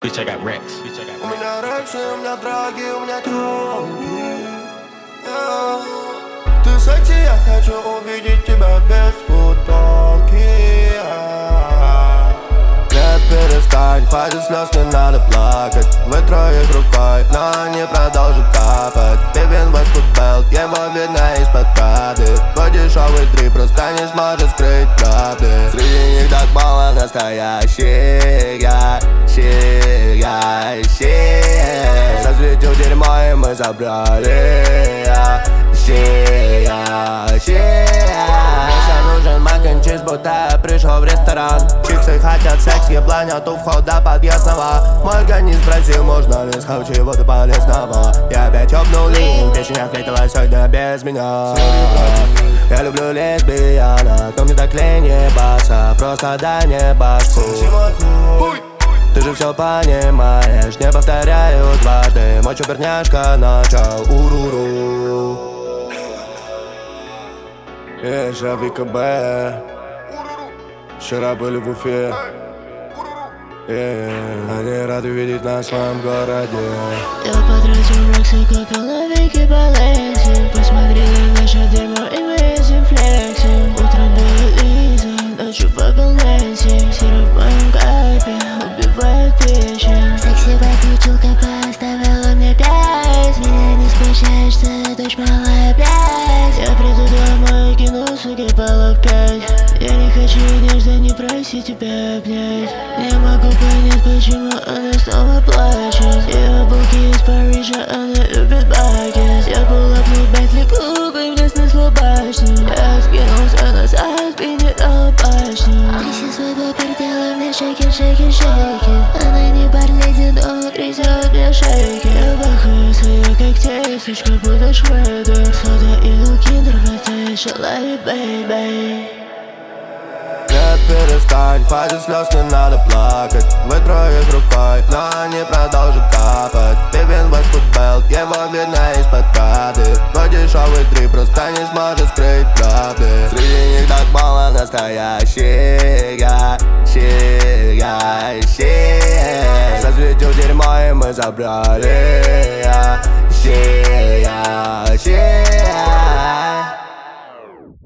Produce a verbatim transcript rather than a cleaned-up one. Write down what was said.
Bitch, I got racks. Bitch, I got У меня рексы, у меня драги, у меня тёлки. Yeah. Ты секси, я хочу увидеть тебя без футболки. Yeah. Не перестань, хватит слез, не надо плакать. Вытрой их рукой, но они продолжат капать. Пивен Westwood Belt, его видно из-под Прады. Твой дешевый дрип просто не сможет скрыть правды. Среди них так мало настоящих, ящих, ящих. Засветил дерьмо и мы забрали ящик, ящик. Мне нужен мак н чиз, будто я пришел в ресторан. Чиксы хотят секс, ебланят у входа подъездного. Мой организм спросил, можно ли схавать чего-то полезного. Я опять ёбнул линь, песня ответила сегодня без меня. Я люблю лесбиянок, но мне так лень ебаться. Просто дай мне башку. Ты же все понимаешь, не повторяю дважды. Мой чуперняшка начал уруру. Эй, Жави КБ. Вчера были в Уфе. Yeah, они рады видеть нас в своем городе. Я потратил рекс и купил новенький Баленси. Посмотри на наше дерьмо и мы ездим флекси. Утром был Изи, ночью выпил Нэнси. Сироп в моем кайпе убивает печень. Секси водичилка поставила мне пять. Меня не смущаешься, дочь малая, блядь. Я приду домой, кину, суки, полок пять. Я не хочу нежно, не проси тебя обнять. Не могу понять, почему она снова плачет. Ее булки из Парижа, она любит бакет. Я полопнул Бентли клубы, мне снесло башню. Я скинулся назад, генерал башню. Тряси свой до предела, мне шейкер, шейкер, шейкер. Она не барледи, но трясет мне шейкер. Я бахаю свои когтей, сучка будешь шведа. Сода и лукиндер, хватай шалай, бэй-бэй. Не перестань, хватит слез, не надо плакать. Вытрой их рукой, но они продолжат капать. Пивен Westwood Belt, его видно из-под Прады. Твой дешевый дрип просто не сможет скрыть правды. Среди них так мало настоящих, ящик, ящик. Засветил дерьмо и мы забрали ящик, ящик.